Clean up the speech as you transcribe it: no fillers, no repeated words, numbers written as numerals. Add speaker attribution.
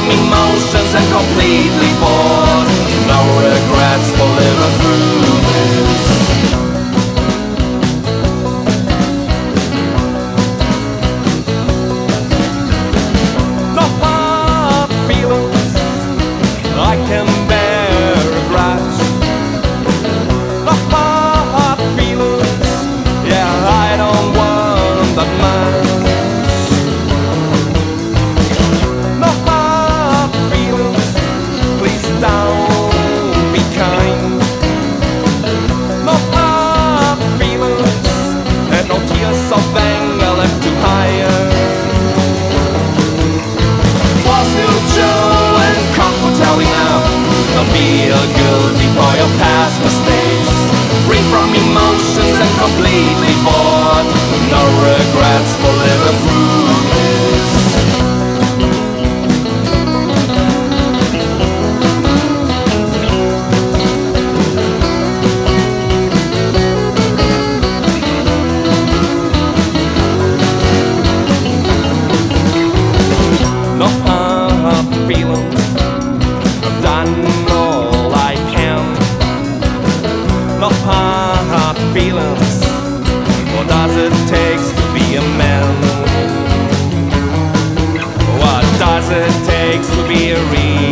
Speaker 1: emotions and completely bored. No regrets for living through this. No hard feelings, I can bear regrets. No hard feelings, yeah, I don't want that much. No hard feelings, please don't be kind. No hard feelings, and no tears of anger left to hide. Was little Joe and Cock will tell you now, don't feel guilty for your past mistakes. Free from emotions and completely bored. No regrets for living through this. No hard feelings, I've done all I can. No hard feelings, what does it take to be a man? What does it take to be a real